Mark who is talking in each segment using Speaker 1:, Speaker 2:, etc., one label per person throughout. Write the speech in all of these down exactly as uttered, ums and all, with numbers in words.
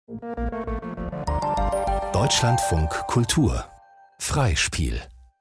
Speaker 1: Deutschlandfunk Kultur Freispiel.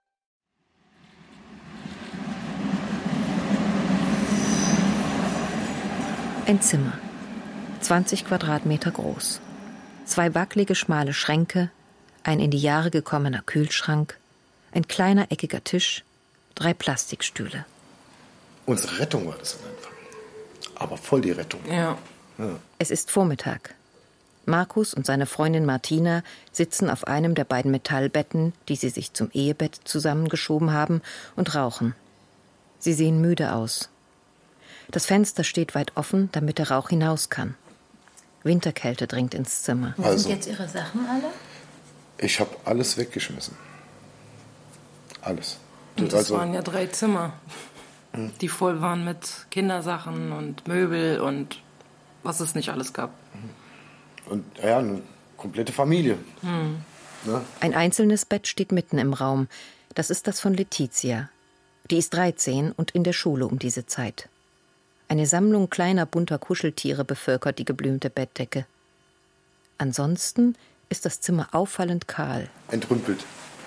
Speaker 2: Ein Zimmer, zwanzig Quadratmeter groß. Zwei wackelige, schmale Schränke, ein in die Jahre gekommener Kühlschrank, ein kleiner, eckiger Tisch, drei Plastikstühle.
Speaker 3: Unsere Rettung war das am Anfang. Aber voll die Rettung.
Speaker 4: Ja.
Speaker 3: Ja.
Speaker 2: Es ist Vormittag. Markus und seine Freundin Martina sitzen auf einem der beiden Metallbetten, die sie sich zum Ehebett zusammengeschoben haben, und rauchen. Sie sehen müde aus. Das Fenster steht weit offen, damit der Rauch hinaus kann. Winterkälte dringt ins Zimmer.
Speaker 4: Wo
Speaker 3: Also,
Speaker 4: sind jetzt Ihre Sachen alle?
Speaker 3: Ich habe alles weggeschmissen. Alles.
Speaker 4: Und das
Speaker 3: also,
Speaker 4: waren ja drei Zimmer, die voll waren mit Kindersachen und Möbel und was es nicht alles gab.
Speaker 3: Und ja, eine komplette Familie.
Speaker 4: Hm.
Speaker 3: Ne?
Speaker 2: Ein einzelnes Bett steht mitten im Raum. Das ist das von Letizia. Die ist dreizehn und in der Schule um diese Zeit. Eine Sammlung kleiner, bunter Kuscheltiere bevölkert die geblümte Bettdecke. Ansonsten ist das Zimmer auffallend kahl.
Speaker 3: Entrümpelt.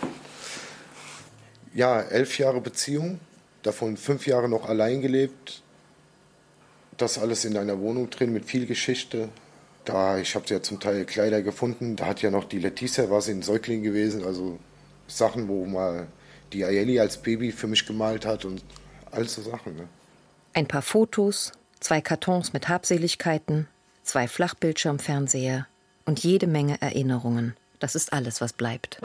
Speaker 3: Ja, elf Jahre Beziehung, davon fünf Jahre noch allein gelebt. Das alles in einer Wohnung drin mit viel Geschichte. Da, ich habe ja zum Teil Kleider gefunden. Da hat ja noch die Letizia, war sie ein Säugling gewesen. Also Sachen, wo mal die Ayeli als Baby für mich gemalt hat und all so Sachen. Ne?
Speaker 2: Ein paar Fotos, zwei Kartons mit Habseligkeiten, zwei Flachbildschirmfernseher und jede Menge Erinnerungen. Das ist alles, was bleibt.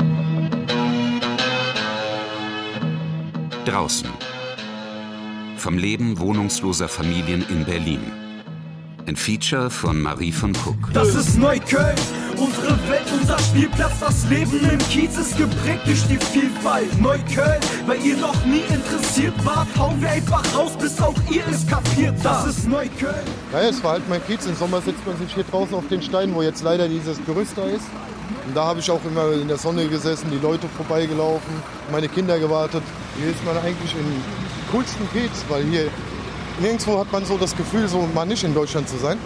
Speaker 5: Draußen. Vom Leben wohnungsloser Familien in Berlin. Ein Feature von Marie von Kuck.
Speaker 6: Das ist Neukölln, unsere Welt, unser Spielplatz. Das Leben im Kiez ist geprägt durch die Vielfalt. Neukölln, weil ihr noch nie interessiert wart, hauen wir einfach raus, bis auch ihr es kapiert. Das ist Neukölln.
Speaker 7: Naja, es war halt mein Kiez. Im Sommer sitzt man sich hier draußen auf den Steinen, wo jetzt leider dieses Gerüst da ist. Und da habe ich auch immer in der Sonne gesessen, die Leute vorbeigelaufen, meine Kinder gewartet. Hier ist man eigentlich im coolsten Kiez, weil hier nirgendwo hat man so das Gefühl, so mal nicht in Deutschland zu sein.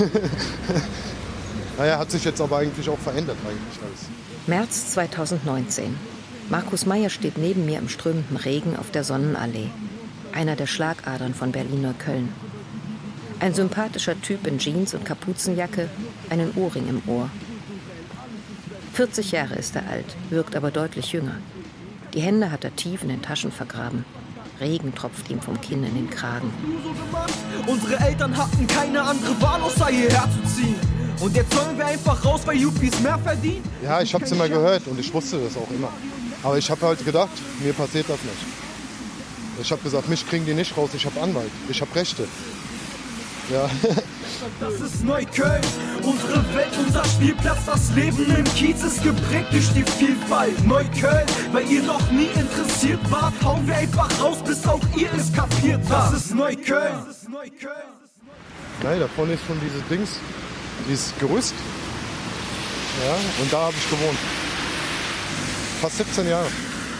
Speaker 7: Naja, hat sich jetzt aber eigentlich auch verändert eigentlich alles.
Speaker 2: März zweitausendneunzehn. Markus Meyer steht neben mir im strömenden Regen auf der Sonnenallee. Einer der Schlagadern von Berlin-Neukölln. Ein sympathischer Typ in Jeans und Kapuzenjacke, einen Ohrring im Ohr. vierzig Jahre ist er alt, wirkt aber deutlich jünger. Die Hände hat er tief in den Taschen vergraben. Regen tropft ihm vom Kinn in den Kragen.
Speaker 6: Unsere Eltern hatten keine andere Wahl, außer hierher zu ziehen. Und jetzt sollen wir einfach raus, weil Yuppies mehr verdienen?
Speaker 7: Ja, ich habe es immer gehört und ich wusste das auch immer. Aber ich habe halt gedacht, mir passiert das nicht. Ich habe gesagt, mich kriegen die nicht raus, ich habe Anwalt, ich habe Rechte. Ja.
Speaker 6: Das ist Neukölln, unsere Welt, unser Spielplatz. Das Leben im Kiez ist geprägt durch die Vielfalt. Neukölln, weil ihr noch nie interessiert wart, hauen wir einfach raus, bis auch ihr es kapiert habt. Das ist Neukölln.
Speaker 7: Nein, da vorne ist schon dieses Dings, dieses Gerüst. Ja, und da habe ich gewohnt. Fast siebzehn Jahre.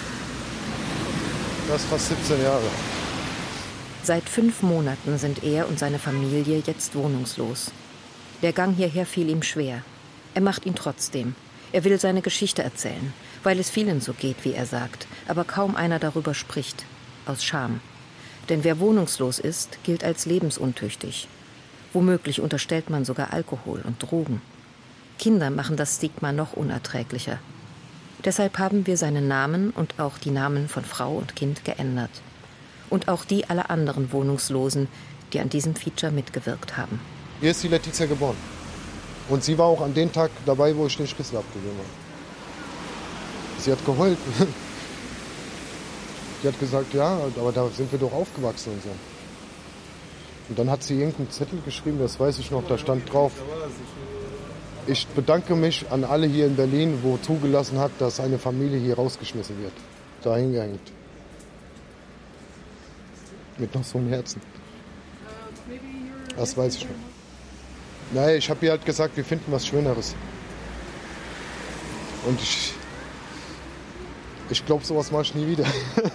Speaker 7: Das ist fast siebzehn Jahre.
Speaker 2: Seit fünf Monaten sind er und seine Familie jetzt wohnungslos. Der Gang hierher fiel ihm schwer. Er macht ihn trotzdem. Er will seine Geschichte erzählen, weil es vielen so geht, wie er sagt, aber kaum einer darüber spricht, aus Scham. Denn wer wohnungslos ist, gilt als lebensuntüchtig. Womöglich unterstellt man sogar Alkohol und Drogen. Kinder machen das Stigma noch unerträglicher. Deshalb haben wir seinen Namen und auch die Namen von Frau und Kind geändert. Und auch die aller anderen Wohnungslosen, die an diesem Feature mitgewirkt haben.
Speaker 7: Hier ist die Letizia geboren. Und sie war auch an dem Tag dabei, wo ich den Schlüssel abgegeben habe. Sie hat geheult. Sie hat gesagt, ja, aber da sind wir doch aufgewachsen und so. Und dann hat sie irgendeinen Zettel geschrieben, das weiß ich noch, da stand drauf: Ich bedanke mich an alle hier in Berlin, wo zugelassen hat, dass eine Familie hier rausgeschmissen wird. Da hingehängt. Mit noch so einem Herzen. Das weiß ich noch. Naja, ich habe ihr halt gesagt, wir finden was Schöneres. Und ich, ich glaube, sowas mache ich nie wieder.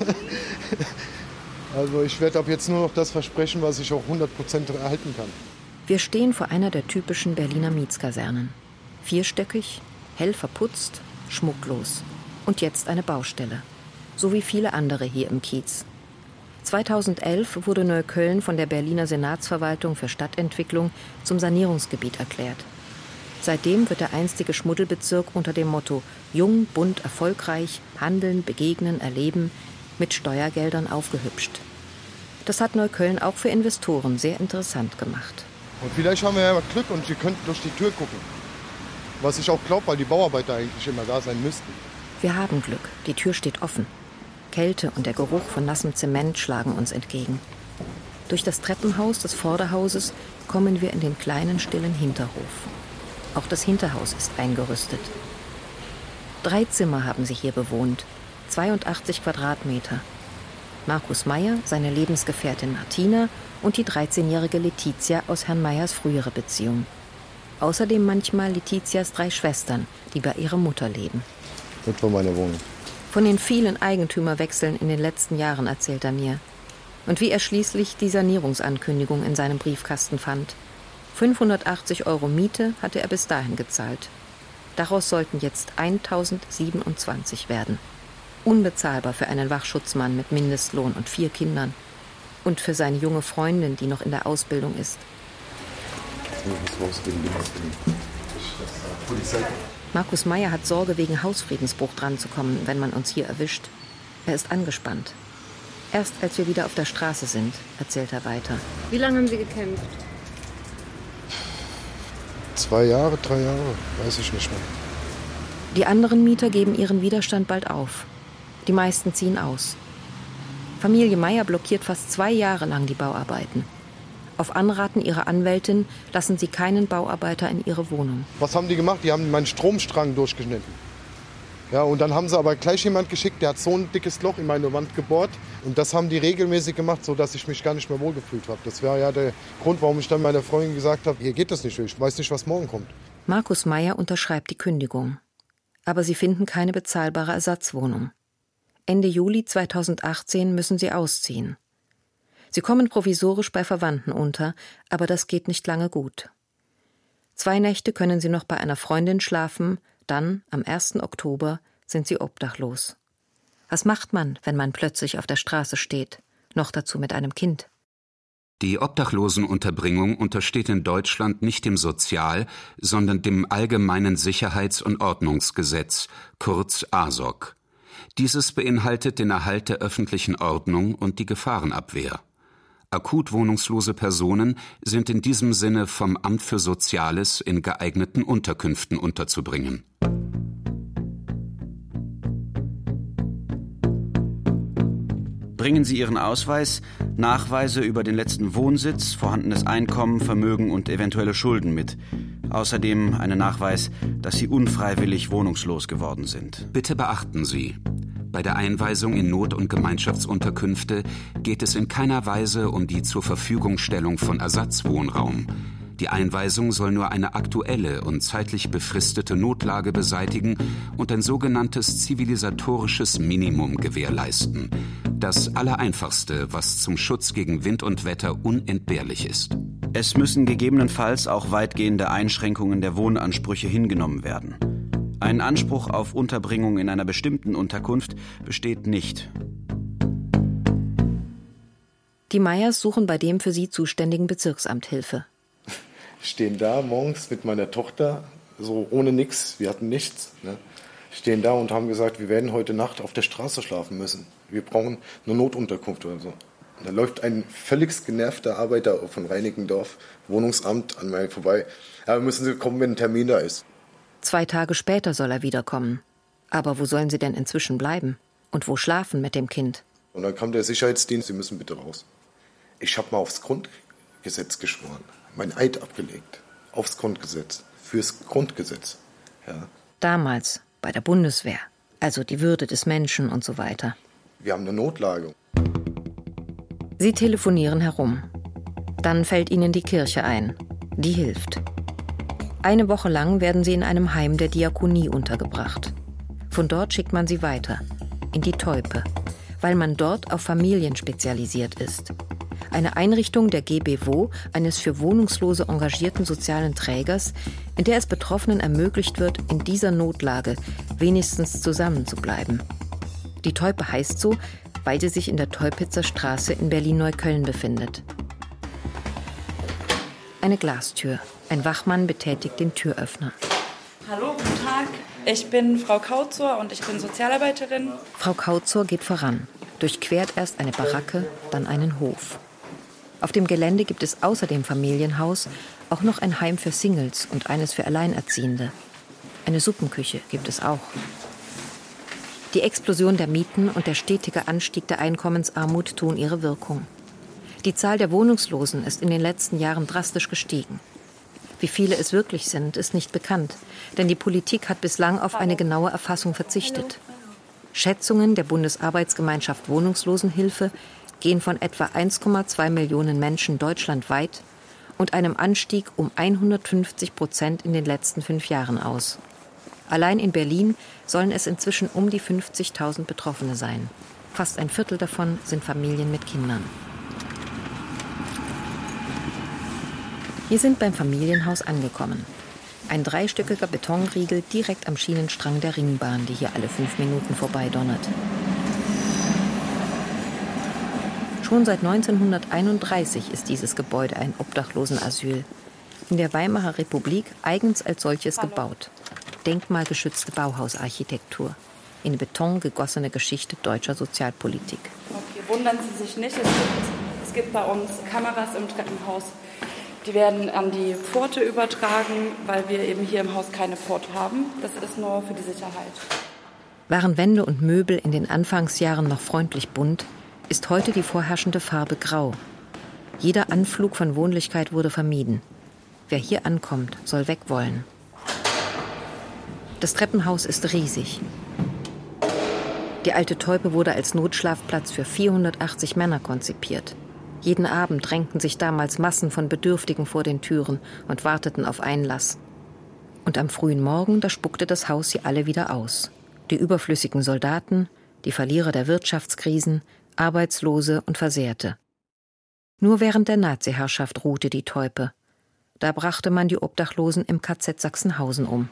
Speaker 7: Also ich werde ab jetzt nur noch das versprechen, was ich auch hundert Prozent erhalten kann.
Speaker 2: Wir stehen vor einer der typischen Berliner Mietskasernen. Vierstöckig, hell verputzt, schmucklos. Und jetzt eine Baustelle. So wie viele andere hier im Kiez. zweitausendelf wurde Neukölln von der Berliner Senatsverwaltung für Stadtentwicklung zum Sanierungsgebiet erklärt. Seitdem wird der einstige Schmuddelbezirk unter dem Motto Jung, bunt, erfolgreich, handeln, begegnen, erleben mit Steuergeldern aufgehübscht. Das hat Neukölln auch für Investoren sehr interessant gemacht.
Speaker 7: Und vielleicht haben wir ja Glück und Sie könnten durch die Tür gucken. Was ich auch glaube, weil die Bauarbeiter eigentlich immer da sein müssten.
Speaker 2: Wir haben Glück. Die Tür steht offen. Kälte und der Geruch von nassem Zement schlagen uns entgegen. Durch das Treppenhaus des Vorderhauses kommen wir in den kleinen, stillen Hinterhof. Auch das Hinterhaus ist eingerüstet. Drei Zimmer haben sie hier bewohnt, zweiundachtzig Quadratmeter. Markus Meyer, seine Lebensgefährtin Martina und die dreizehnjährige Letizia aus Herrn Meyers frühere Beziehung. Außerdem manchmal Letizias drei Schwestern, die bei ihrer Mutter leben.
Speaker 7: Das war meine Wohnung.
Speaker 2: Von den vielen Eigentümerwechseln in den letzten Jahren erzählt er mir. Und wie er schließlich die Sanierungsankündigung in seinem Briefkasten fand. fünfhundertachtzig Euro Miete hatte er bis dahin gezahlt. Daraus sollten jetzt eintausendsiebenundzwanzig werden. Unbezahlbar für einen Wachschutzmann mit Mindestlohn und vier Kindern. Und für seine junge Freundin, die noch in der Ausbildung ist. Markus Meyer hat Sorge, wegen Hausfriedensbruch dranzukommen, wenn man uns hier erwischt. Er ist angespannt. Erst als wir wieder auf der Straße sind, erzählt er weiter.
Speaker 8: Wie lange haben Sie gekämpft?
Speaker 7: Zwei Jahre, drei Jahre, weiß ich nicht mehr.
Speaker 2: Die anderen Mieter geben ihren Widerstand bald auf. Die meisten ziehen aus. Familie Meyer blockiert fast zwei Jahre lang die Bauarbeiten. Auf Anraten ihrer Anwältin lassen sie keinen Bauarbeiter in ihre Wohnung.
Speaker 7: Was haben die gemacht? Die haben meinen Stromstrang durchgeschnitten. Ja, und dann haben sie aber gleich jemand geschickt, der hat so ein dickes Loch in meine Wand gebohrt. Und das haben die regelmäßig gemacht, sodass ich mich gar nicht mehr wohlgefühlt habe. Das war ja der Grund, warum ich dann meiner Freundin gesagt habe, hier geht das nicht, ich weiß nicht, was morgen kommt.
Speaker 2: Markus Meyer unterschreibt die Kündigung. Aber sie finden keine bezahlbare Ersatzwohnung. Ende Juli zweitausendachtzehn müssen sie ausziehen. Sie kommen provisorisch bei Verwandten unter, aber das geht nicht lange gut. Zwei Nächte können sie noch bei einer Freundin schlafen, dann, am ersten Oktober, sind sie obdachlos. Was macht man, wenn man plötzlich auf der Straße steht, noch dazu mit einem Kind?
Speaker 5: Die Obdachlosenunterbringung untersteht in Deutschland nicht dem Sozial-, sondern dem Allgemeinen Sicherheits- und Ordnungsgesetz, kurz A S O G. Dieses beinhaltet den Erhalt der öffentlichen Ordnung und die Gefahrenabwehr. Akut wohnungslose Personen sind in diesem Sinne vom Amt für Soziales in geeigneten Unterkünften unterzubringen.
Speaker 9: Bringen Sie Ihren Ausweis, Nachweise über den letzten Wohnsitz, vorhandenes Einkommen, Vermögen und eventuelle Schulden mit. Außerdem einen Nachweis, dass Sie unfreiwillig wohnungslos geworden sind.
Speaker 5: Bitte beachten Sie: Bei der Einweisung in Not- und Gemeinschaftsunterkünfte geht es in keiner Weise um die Zurverfügungstellung von Ersatzwohnraum. Die Einweisung soll nur eine aktuelle und zeitlich befristete Notlage beseitigen und ein sogenanntes zivilisatorisches Minimum gewährleisten. Das Allereinfachste, was zum Schutz gegen Wind und Wetter unentbehrlich ist.
Speaker 9: Es müssen gegebenenfalls auch weitgehende Einschränkungen der Wohnansprüche hingenommen werden. Ein Anspruch auf Unterbringung in einer bestimmten Unterkunft besteht nicht.
Speaker 2: Die Meyers suchen bei dem für sie zuständigen Bezirksamt Hilfe.
Speaker 3: Stehen da morgens mit meiner Tochter, so ohne nix, wir hatten nichts, ne? Stehen da und haben gesagt, wir werden heute Nacht auf der Straße schlafen müssen. Wir brauchen eine Notunterkunft oder so. Da läuft ein völlig genervter Arbeiter von Reinickendorf, Wohnungsamt, an mir vorbei. Ja, müssen Sie kommen, wenn ein Termin da ist.
Speaker 2: Zwei Tage später soll er wiederkommen. Aber wo sollen sie denn inzwischen bleiben? Und wo schlafen mit dem Kind?
Speaker 3: Und dann kam der Sicherheitsdienst, Sie müssen bitte raus. Ich habe mal aufs Grundgesetz geschworen, mein Eid abgelegt. Aufs Grundgesetz, fürs Grundgesetz. Ja.
Speaker 2: Damals, bei der Bundeswehr. Also die Würde des Menschen und so weiter.
Speaker 3: Wir haben eine Notlage.
Speaker 2: Sie telefonieren herum. Dann fällt ihnen die Kirche ein. Die hilft. Eine Woche lang werden sie in einem Heim der Diakonie untergebracht. Von dort schickt man sie weiter, in die Teupe, weil man dort auf Familien spezialisiert ist. eine Einrichtung der G B W O, eines für Wohnungslose engagierten sozialen Trägers, in der es Betroffenen ermöglicht wird, in dieser Notlage wenigstens zusammenzubleiben. Die Teupe heißt so, weil sie sich in der Teupitzer Straße in Berlin-Neukölln befindet. Eine Glastür. Ein Wachmann betätigt den Türöffner.
Speaker 8: Hallo, guten Tag. Ich bin Frau Kauzor und ich bin Sozialarbeiterin.
Speaker 2: Frau Kauzor geht voran, durchquert erst eine Baracke, dann einen Hof. Auf dem Gelände gibt es außer dem Familienhaus auch noch ein Heim für Singles und eines für Alleinerziehende. Eine Suppenküche gibt es auch. Die Explosion der Mieten und der stetige Anstieg der Einkommensarmut tun ihre Wirkung. Die Zahl der Wohnungslosen ist in den letzten Jahren drastisch gestiegen. Wie viele es wirklich sind, ist nicht bekannt, denn die Politik hat bislang auf eine genaue Erfassung verzichtet. Schätzungen der Bundesarbeitsgemeinschaft Wohnungslosenhilfe gehen von etwa eins Komma zwei Millionen Menschen deutschlandweit und einem Anstieg um hundertfünfzig Prozent in den letzten fünf Jahren aus. Allein in Berlin sollen es inzwischen um die fünfzigtausend Betroffene sein. Fast ein Viertel davon sind Familien mit Kindern. Wir sind beim Familienhaus angekommen. Ein dreistöckiger Betonriegel direkt am Schienenstrang der Ringbahn, die hier alle fünf Minuten vorbeidonnert. Schon seit neunzehnhunderteinunddreißig ist dieses Gebäude ein Obdachlosenasyl. In der Weimarer Republik eigens als solches gebaut. Denkmalgeschützte Bauhausarchitektur. In Beton gegossene Geschichte deutscher Sozialpolitik.
Speaker 8: Okay, wundern Sie sich nicht, es gibt, es gibt bei uns Kameras im Treppenhaus. Die werden an die Pforte übertragen, weil wir eben hier im Haus keine Pforte haben. Das ist nur für die Sicherheit.
Speaker 2: Waren Wände und Möbel in den Anfangsjahren noch freundlich bunt, ist heute die vorherrschende Farbe grau. Jeder Anflug von Wohnlichkeit wurde vermieden. Wer hier ankommt, soll weg wollen. Das Treppenhaus ist riesig. Die alte Teupe wurde als Notschlafplatz für vierhundertachtzig Männer konzipiert. Jeden Abend drängten sich damals Massen von Bedürftigen vor den Türen und warteten auf Einlass. Und am frühen Morgen, da spuckte das Haus sie alle wieder aus. Die überflüssigen Soldaten, die Verlierer der Wirtschaftskrisen, Arbeitslose und Versehrte. Nur während der Nazi-Herrschaft ruhte die Teupe. Da brachte man die Obdachlosen im K Z Sachsenhausen um.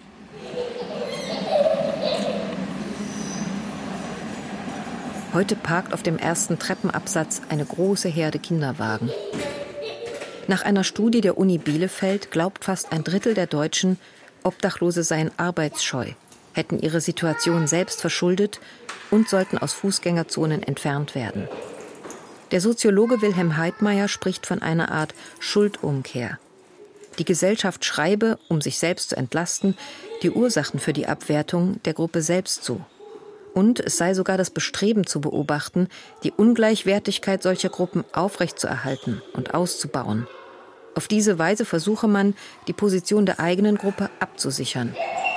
Speaker 2: Heute parkt auf dem ersten Treppenabsatz eine große Herde Kinderwagen. Nach einer Studie der Uni Bielefeld glaubt fast ein Drittel der Deutschen, Obdachlose seien arbeitsscheu, hätten ihre Situation selbst verschuldet und sollten aus Fußgängerzonen entfernt werden. Der Soziologe Wilhelm Heidmeier spricht von einer Art Schuldumkehr. Die Gesellschaft schreibe, um sich selbst zu entlasten, die Ursachen für die Abwertung der Gruppe selbst zu. Und es sei sogar das Bestreben zu beobachten, die Ungleichwertigkeit solcher Gruppen aufrechtzuerhalten und auszubauen. Auf diese Weise versuche man, die Position der eigenen Gruppe abzusichern.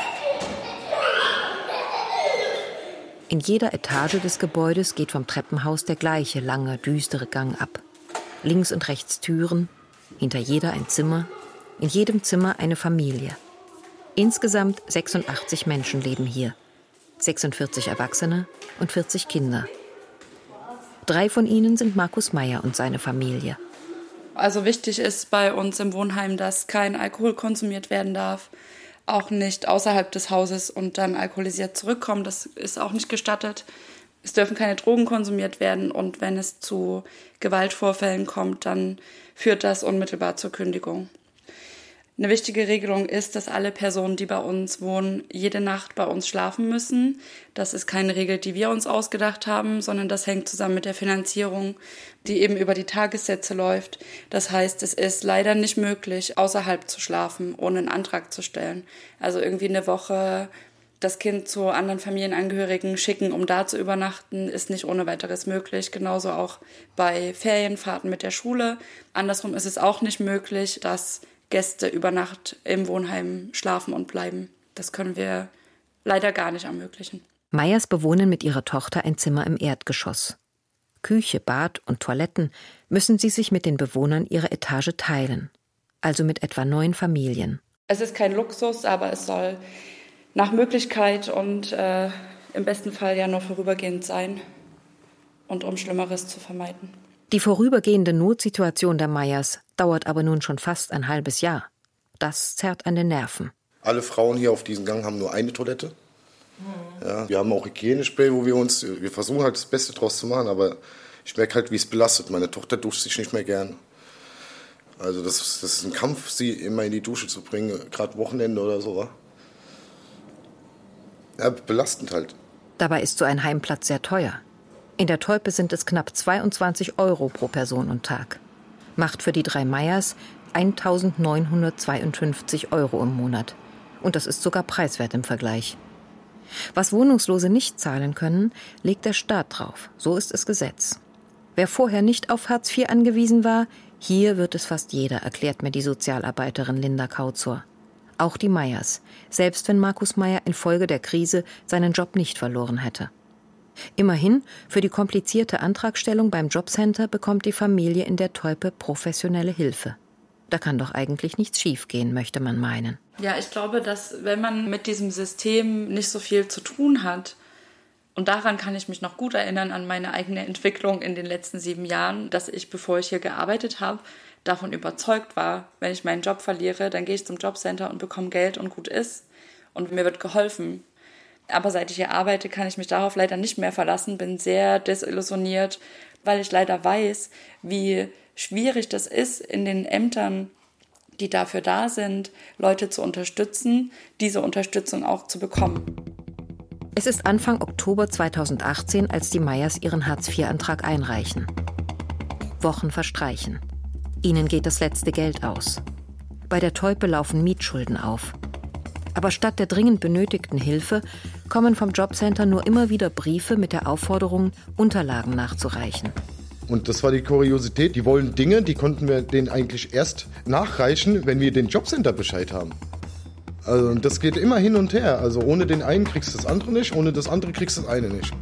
Speaker 2: In jeder Etage des Gebäudes geht vom Treppenhaus der gleiche lange, düstere Gang ab. Links und rechts Türen, hinter jeder ein Zimmer, in jedem Zimmer eine Familie. Insgesamt sechsundachtzig Menschen leben hier. sechsundvierzig Erwachsene und vierzig Kinder. Drei von ihnen sind Markus Meyer und seine Familie.
Speaker 8: Also wichtig ist bei uns im Wohnheim, dass kein Alkohol konsumiert werden darf, auch nicht außerhalb des Hauses und dann alkoholisiert zurückkommen. Das ist auch nicht gestattet. Es dürfen keine Drogen konsumiert werden und wenn es zu Gewaltvorfällen kommt, dann führt das unmittelbar zur Kündigung. Eine wichtige Regelung ist, dass alle Personen, die bei uns wohnen, jede Nacht bei uns schlafen müssen. Das ist keine Regel, die wir uns ausgedacht haben, sondern das hängt zusammen mit der Finanzierung, die eben über die Tagessätze läuft. Das heißt, es ist leider nicht möglich, außerhalb zu schlafen, ohne einen Antrag zu stellen. Also irgendwie eine Woche das Kind zu anderen Familienangehörigen schicken, um da zu übernachten, ist nicht ohne weiteres möglich. Genauso auch bei Ferienfahrten mit der Schule. Andersrum ist es auch nicht möglich, dass Gäste über Nacht im Wohnheim schlafen und bleiben. Das können wir leider gar nicht ermöglichen.
Speaker 2: Meyers bewohnen mit ihrer Tochter ein Zimmer im Erdgeschoss. Küche, Bad und Toiletten müssen sie sich mit den Bewohnern ihrer Etage teilen. Also mit etwa neun Familien.
Speaker 8: Es ist kein Luxus, aber es soll nach Möglichkeit und äh, im besten Fall ja nur vorübergehend sein und um Schlimmeres zu vermeiden.
Speaker 2: Die vorübergehende Notsituation der Meyers dauert aber nun schon fast ein halbes Jahr. Das zerrt an den Nerven.
Speaker 3: Alle Frauen hier auf diesem Gang haben nur eine Toilette. Ja, wir haben auch Hygienespray, wo wir uns, wir versuchen halt das Beste draus zu machen, aber ich merke halt, wie es belastet. Meine Tochter duscht sich nicht mehr gern. Also das, das ist ein Kampf, sie immer in die Dusche zu bringen, gerade Wochenende oder so. Ja, belastend halt.
Speaker 2: Dabei ist so ein Heimplatz sehr teuer. In der Teupe sind es knapp zweiundzwanzig Euro pro Person und Tag. Macht für die drei Meyers eintausendneunhundertzweiundfünfzig Euro im Monat. Und das ist sogar preiswert im Vergleich. Was Wohnungslose nicht zahlen können, legt der Staat drauf. So ist es Gesetz. Wer vorher nicht auf Hartz vier angewiesen war, hier wird es fast jeder, erklärt mir die Sozialarbeiterin Linda Kauzor. Auch die Meyers, selbst wenn Markus Meyer infolge der Krise seinen Job nicht verloren hätte. Immerhin, für die komplizierte Antragstellung beim Jobcenter bekommt die Familie in der Teupe professionelle Hilfe. Da kann doch eigentlich nichts schiefgehen, möchte man meinen.
Speaker 8: Ja, ich glaube, dass wenn man mit diesem System nicht so viel zu tun hat, und daran kann ich mich noch gut erinnern an meine eigene Entwicklung in den letzten sieben Jahren, dass ich, bevor ich hier gearbeitet habe, davon überzeugt war, wenn ich meinen Job verliere, dann gehe ich zum Jobcenter und bekomme Geld und gut ist und mir wird geholfen. Aber seit ich hier arbeite, kann ich mich darauf leider nicht mehr verlassen, bin sehr desillusioniert, weil ich leider weiß, wie schwierig das ist, in den Ämtern, die dafür da sind, Leute zu unterstützen, diese Unterstützung auch zu bekommen.
Speaker 2: Es ist Anfang Oktober zweitausendachtzehn, als die Meyers ihren Hartz vier Antrag einreichen. Wochen verstreichen. Ihnen geht das letzte Geld aus. Bei der Teupe laufen Mietschulden auf. Aber statt der dringend benötigten Hilfe kommen vom Jobcenter nur immer wieder Briefe mit der Aufforderung, Unterlagen nachzureichen.
Speaker 7: Und das war die Kuriosität. Die wollen Dinge, die konnten wir denen eigentlich erst nachreichen, wenn wir den Jobcenter-Bescheid haben. Also das geht immer hin und her. Also ohne den einen kriegst du das andere nicht, ohne das andere kriegst du das eine nicht.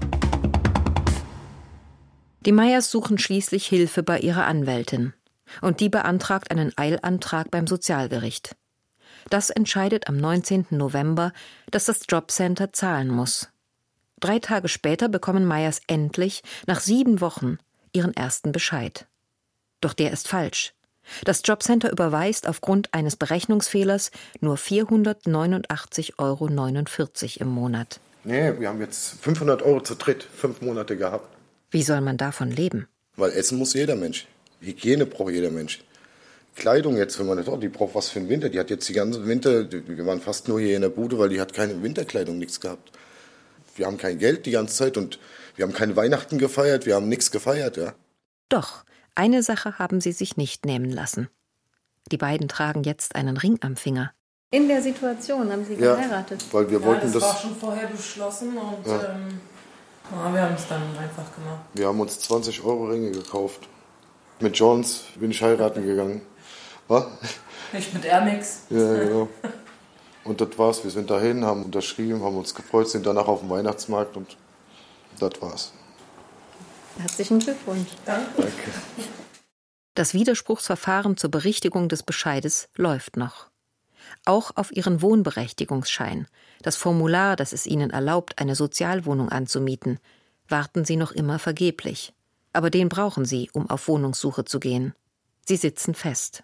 Speaker 2: Die Meyers suchen schließlich Hilfe bei ihrer Anwältin. Und die beantragt einen Eilantrag beim Sozialgericht. Das entscheidet am neunzehnten November, dass das Jobcenter zahlen muss. Drei Tage später bekommen Meyers endlich, nach sieben Wochen, ihren ersten Bescheid. Doch der ist falsch. Das Jobcenter überweist aufgrund eines Berechnungsfehlers nur vierhundertneunundachtzig Euro neunundvierzig im Monat.
Speaker 3: Nee, wir haben jetzt fünfhundert Euro zu dritt, fünf Monate gehabt.
Speaker 2: Wie soll man davon leben?
Speaker 3: Weil essen muss jeder Mensch. Hygiene braucht jeder Mensch. Kleidung jetzt für meine Tochter, die braucht was für den Winter. Die hat jetzt die ganze Winter, wir waren fast nur hier in der Bude, weil die hat keine Winterkleidung, nichts gehabt. Wir haben kein Geld die ganze Zeit und wir haben keine Weihnachten gefeiert, wir haben nichts gefeiert, ja.
Speaker 2: Doch, eine Sache haben sie sich nicht nehmen lassen. Die beiden tragen jetzt einen Ring am Finger.
Speaker 10: In der Situation haben sie
Speaker 3: ja,
Speaker 10: geheiratet?
Speaker 3: Weil wir
Speaker 4: ja,
Speaker 3: wollten
Speaker 4: das
Speaker 3: das
Speaker 4: war schon vorher beschlossen und
Speaker 3: ja.
Speaker 4: ähm, ja, wir haben es dann einfach gemacht.
Speaker 3: Wir haben uns zwanzig Euro Ringe gekauft. Mit Johns bin ich heiraten gegangen. Was?
Speaker 4: Nicht mit Airmix.
Speaker 3: Ja, genau. Und das war's. Wir sind dahin, haben unterschrieben, haben uns gefreut, sind danach auf dem Weihnachtsmarkt und das war's.
Speaker 10: Herzlichen Glückwunsch.
Speaker 4: Danke.
Speaker 3: Danke.
Speaker 2: Das Widerspruchsverfahren zur Berichtigung des Bescheides läuft noch. Auch auf ihren Wohnberechtigungsschein, das Formular, das es ihnen erlaubt, eine Sozialwohnung anzumieten, warten sie noch immer vergeblich. Aber den brauchen sie, um auf Wohnungssuche zu gehen. Sie sitzen fest.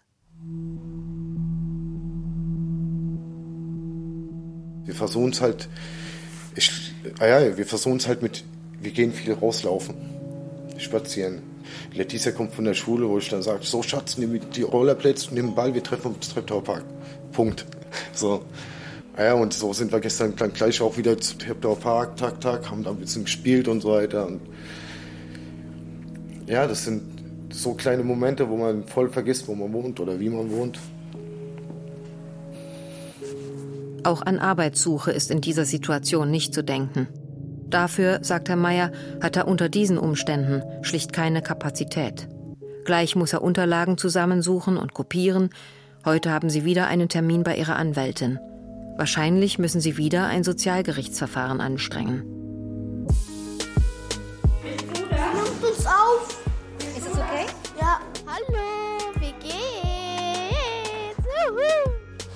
Speaker 3: Wir versuchen es halt, ich, ah ja, wir versuchen es halt mit, wir gehen viel rauslaufen, spazieren. Letizia kommt von der Schule, wo ich dann sage, so Schatz, nimm die Rollerblades, nimm den Ball, wir treffen uns im Treptower Park. Punkt. So. Ah ja, und so sind wir gestern dann gleich auch wieder zum Treptower Park, Tag, Tag, haben da ein bisschen gespielt und so weiter. Und ja, das sind so kleine Momente, wo man voll vergisst, wo man wohnt oder wie man wohnt.
Speaker 2: Auch an Arbeitssuche ist in dieser Situation nicht zu denken. Dafür, sagt Herr Meyer, hat er unter diesen Umständen schlicht keine Kapazität. Gleich muss er Unterlagen zusammensuchen und kopieren. Heute haben sie wieder einen Termin bei ihrer Anwältin. Wahrscheinlich müssen sie wieder ein Sozialgerichtsverfahren anstrengen.
Speaker 11: Nimmt uns auf.
Speaker 10: Ist es okay?
Speaker 11: Ja. Hallo, wie geht's? Juhu.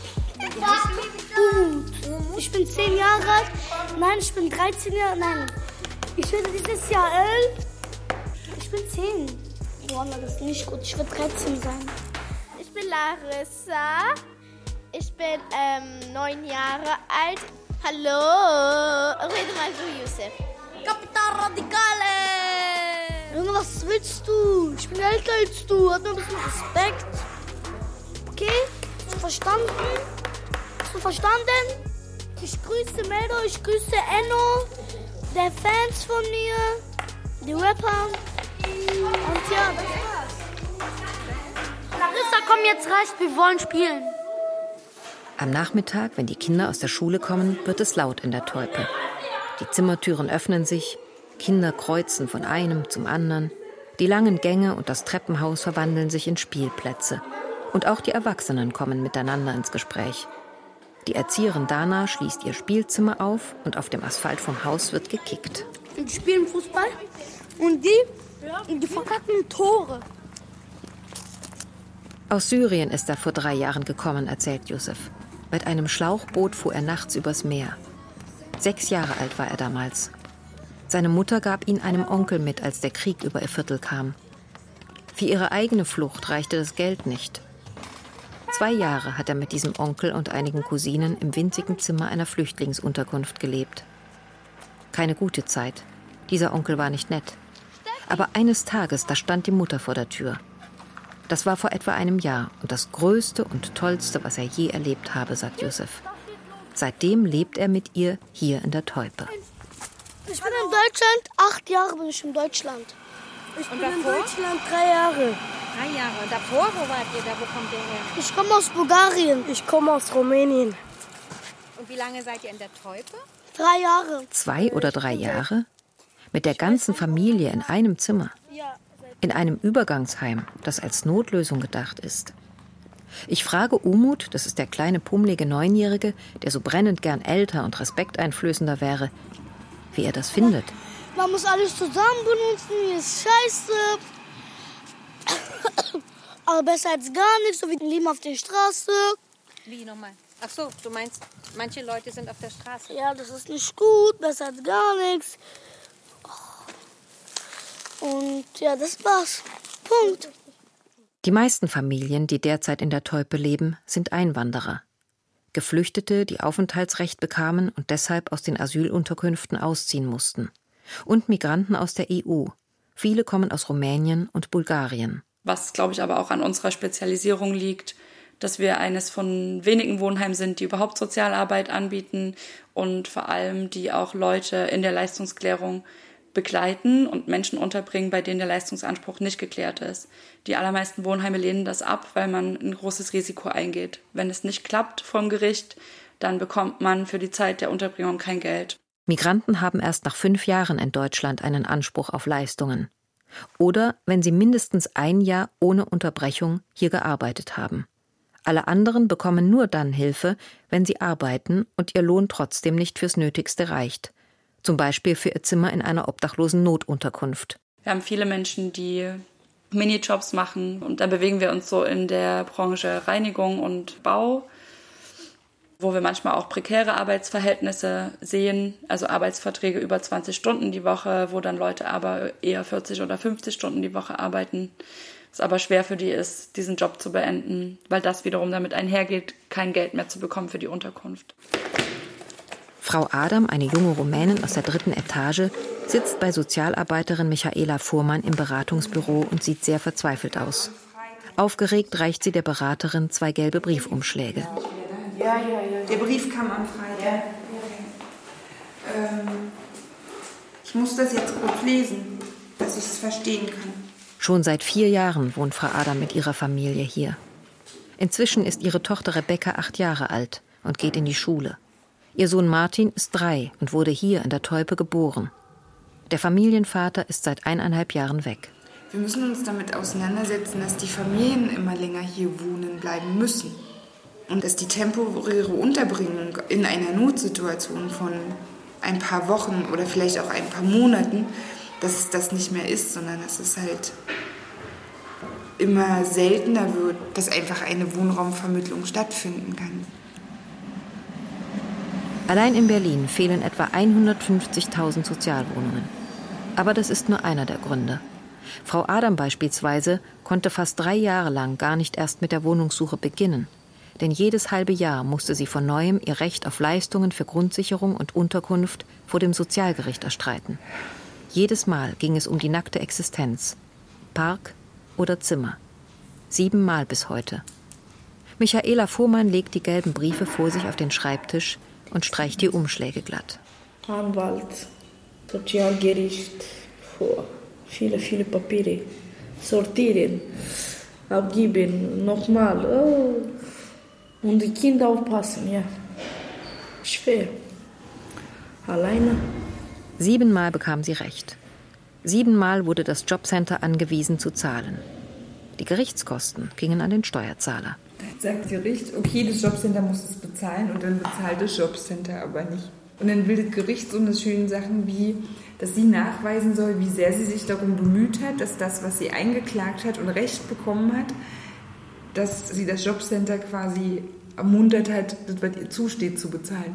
Speaker 11: Ich bin zehn Jahre alt. Nein, ich bin dreizehn Jahre. Nein, ich werde dieses Jahr elf. Ich bin zehn. Boah, das ist nicht gut. Ich will dreizehn sein.
Speaker 12: Ich bin Larissa. Ich bin ähm, neun Jahre alt. Hallo. Rede mal du, Yusuf. Kapital Radikale.
Speaker 11: Junge, was willst du? Ich bin älter als du. Hat mir ein bisschen Respekt. Okay? Hast du verstanden? Hast du verstanden? Ich grüße Meldo, ich grüße Enno, der Fans von mir, die Rapper. Und ja, das war's. Larissa, komm, jetzt reicht, wir wollen spielen.
Speaker 2: Am Nachmittag, wenn die Kinder aus der Schule kommen, wird es laut in der Teupe. Die Zimmertüren öffnen sich, Kinder kreuzen von einem zum anderen. Die langen Gänge und das Treppenhaus verwandeln sich in Spielplätze. Und auch die Erwachsenen kommen miteinander ins Gespräch. Die Erzieherin Dana schließt ihr Spielzimmer auf und auf dem Asphalt vom Haus wird gekickt.
Speaker 11: Und die spielen Fußball und die, die verkacken Tore.
Speaker 2: Aus Syrien ist er vor drei Jahren gekommen, erzählt Yusuf. Mit einem Schlauchboot fuhr er nachts übers Meer. Sechs Jahre alt war er damals. Seine Mutter gab ihn einem Onkel mit, als der Krieg über ihr Viertel kam. Für ihre eigene Flucht reichte das Geld nicht. Zwei Jahre hat er mit diesem Onkel und einigen Cousinen im winzigen Zimmer einer Flüchtlingsunterkunft gelebt. Keine gute Zeit. Dieser Onkel war nicht nett. Aber eines Tages, da stand die Mutter vor der Tür. Das war vor etwa einem Jahr und das Größte und Tollste, was er je erlebt habe, sagt Yusuf. Seitdem lebt er mit ihr hier in der Teupe.
Speaker 11: Ich bin in Deutschland, acht Jahre bin ich in Deutschland. Ich
Speaker 10: Und
Speaker 11: bin in
Speaker 10: davor?
Speaker 11: Deutschland drei Jahre.
Speaker 10: Drei Jahre. Und davor, wo wart ihr da? Wo kommt ihr her?
Speaker 11: Ich komme aus Bulgarien. Ich komme aus Rumänien.
Speaker 10: Und wie lange seid ihr in der Teupe?
Speaker 11: Drei Jahre.
Speaker 2: Zwei oder drei Jahre? Mit der ganzen Familie in einem Zimmer? In einem Übergangsheim, das als Notlösung gedacht ist. Ich frage Umut, das ist der kleine, pummelige Neunjährige, der so brennend gern älter und respekteinflößender wäre, wie er das findet.
Speaker 11: Man muss alles zusammen benutzen, hier ist scheiße. Aber besser als gar nichts, so wie ein Leben auf der Straße.
Speaker 10: Wie nochmal? Ach so, du meinst, manche Leute sind auf der Straße.
Speaker 11: Ja, das ist nicht gut, besser als gar nichts. Und ja, das war's. Punkt.
Speaker 2: Die meisten Familien, die derzeit in der Teupe leben, sind Einwanderer. Geflüchtete, die Aufenthaltsrecht bekamen und deshalb aus den Asylunterkünften ausziehen mussten. Und Migranten aus der E U. Viele kommen aus Rumänien und Bulgarien.
Speaker 8: Was, glaube ich, aber auch an unserer Spezialisierung liegt, dass wir eines von wenigen Wohnheimen sind, die überhaupt Sozialarbeit anbieten und vor allem die auch Leute in der Leistungsklärung begleiten und Menschen unterbringen, bei denen der Leistungsanspruch nicht geklärt ist. Die allermeisten Wohnheime lehnen das ab, weil man ein großes Risiko eingeht. Wenn es nicht klappt vom Gericht, dann bekommt man für die Zeit der Unterbringung kein Geld.
Speaker 2: Migranten haben erst nach fünf Jahren in Deutschland einen Anspruch auf Leistungen. Oder wenn sie mindestens ein Jahr ohne Unterbrechung hier gearbeitet haben. Alle anderen bekommen nur dann Hilfe, wenn sie arbeiten und ihr Lohn trotzdem nicht fürs Nötigste reicht. Zum Beispiel für ihr Zimmer in einer obdachlosen Notunterkunft.
Speaker 8: Wir haben viele Menschen, die Minijobs machen und dann bewegen wir uns so in der Branche Reinigung und Bau, wo wir manchmal auch prekäre Arbeitsverhältnisse sehen, also Arbeitsverträge über zwanzig Stunden die Woche, wo dann Leute aber eher vierzig oder fünfzig Stunden die Woche arbeiten. Es aber schwer für die ist, diesen Job zu beenden, weil das wiederum damit einhergeht, kein Geld mehr zu bekommen für die Unterkunft.
Speaker 2: Frau Adam, eine junge Rumänin aus der dritten Etage, sitzt bei Sozialarbeiterin Michaela Fuhrmann im Beratungsbüro und sieht sehr verzweifelt aus. Aufgeregt reicht sie der Beraterin zwei gelbe Briefumschläge.
Speaker 13: Ja, ja, ja. Der Brief kam am Freitag. Ähm, ich muss das jetzt kurz lesen, dass ich es verstehen kann.
Speaker 2: Schon seit vier Jahren wohnt Frau Adam mit ihrer Familie hier. Inzwischen ist ihre Tochter Rebecca acht Jahre alt und geht in die Schule. Ihr Sohn Martin ist drei und wurde hier in der Teupe geboren. Der Familienvater ist seit eineinhalb Jahren weg.
Speaker 13: Wir müssen uns damit auseinandersetzen, dass die Familien immer länger hier wohnen bleiben müssen. Und dass die temporäre Unterbringung in einer Notsituation von ein paar Wochen oder vielleicht auch ein paar Monaten, dass es das nicht mehr ist, sondern dass es halt immer seltener wird, dass einfach eine Wohnraumvermittlung stattfinden kann.
Speaker 2: Allein in Berlin fehlen etwa hundertfünfzigtausend Sozialwohnungen. Aber das ist nur einer der Gründe. Frau Adam beispielsweise konnte fast drei Jahre lang gar nicht erst mit der Wohnungssuche beginnen. Denn jedes halbe Jahr musste sie von neuem ihr Recht auf Leistungen für Grundsicherung und Unterkunft vor dem Sozialgericht erstreiten. Jedes Mal ging es um die nackte Existenz. Park oder Zimmer. Siebenmal bis heute. Michaela Fuhrmann legt die gelben Briefe vor sich auf den Schreibtisch und streicht die Umschläge glatt.
Speaker 14: Anwalt, Sozialgericht, oh, viele, viele Papiere. Sortieren, abgeben, nochmal. Oh. Und die Kinder aufpassen, ja. Schwer. Alleine.
Speaker 2: Siebenmal bekam sie Recht. Siebenmal wurde das Jobcenter angewiesen zu zahlen. Die Gerichtskosten gingen an den Steuerzahler.
Speaker 13: Dann sagt Gericht, okay, das Jobcenter muss es bezahlen und dann bezahlt das Jobcenter aber nicht. Und dann will das Gericht so eine schöne Sachen wie, dass sie nachweisen soll, wie sehr sie sich darum bemüht hat, dass das, was sie eingeklagt hat und Recht bekommen hat, dass sie das Jobcenter quasi ermuntert hat, das, was ihr zusteht, zu bezahlen.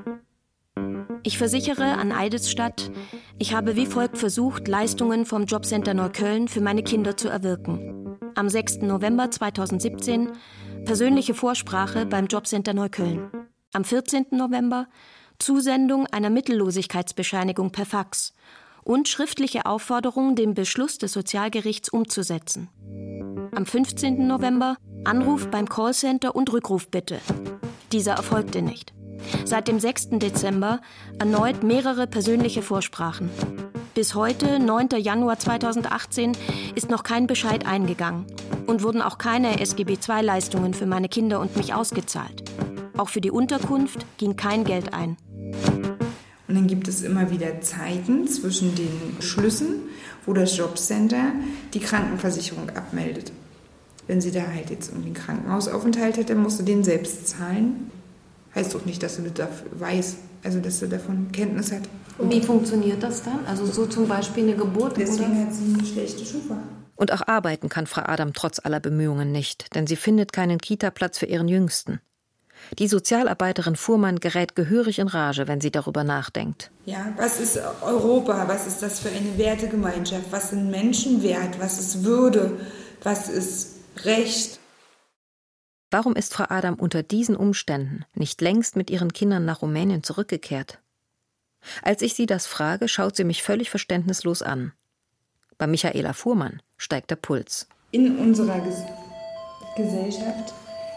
Speaker 15: Ich versichere an Eidesstadt, ich habe wie folgt versucht, Leistungen vom Jobcenter Neukölln für meine Kinder zu erwirken. Am sechsten November zweitausendsiebzehn persönliche Vorsprache beim Jobcenter Neukölln. Am vierzehnten November Zusendung einer Mittellosigkeitsbescheinigung per Fax und schriftliche Aufforderung, den Beschluss des Sozialgerichts umzusetzen. Am fünfzehnten November Anruf beim Callcenter und Rückrufbitte. Dieser erfolgte nicht. Seit dem sechsten Dezember erneut mehrere persönliche Vorsprachen. Bis heute, neunten Januar zweitausendachtzehn, ist noch kein Bescheid eingegangen und wurden auch keine S G B zwei Leistungen für meine Kinder und mich ausgezahlt. Auch für die Unterkunft ging kein Geld ein.
Speaker 13: Und dann gibt es immer wieder Zeiten zwischen den Beschlüssen, wo das Jobcenter die Krankenversicherung abmeldet. Wenn sie da halt jetzt irgendwie einen Krankenhausaufenthalt hat, dann musst du den selbst zahlen. Heißt doch nicht, dass du das weiß, also dass du davon Kenntnis hat.
Speaker 16: Und wie funktioniert das dann? Also so zum Beispiel eine Geburt?
Speaker 13: Deswegen
Speaker 16: oder?
Speaker 13: Hat sie eine schlechte Schufa.
Speaker 2: Und auch arbeiten kann Frau Adam trotz aller Bemühungen nicht, denn sie findet keinen Kita-Platz für ihren Jüngsten. Die Sozialarbeiterin Fuhrmann gerät gehörig in Rage, wenn sie darüber nachdenkt.
Speaker 13: Ja, was ist Europa? Was ist das für eine Wertegemeinschaft? Was sind Menschenwert? Was ist Würde? Was ist Recht?
Speaker 2: Warum ist Frau Adam unter diesen Umständen nicht längst mit ihren Kindern nach Rumänien zurückgekehrt? Als ich sie das frage, schaut sie mich völlig verständnislos an. Bei Michaela Fuhrmann steigt der Puls.
Speaker 13: In unserer Ges- Gesellschaft,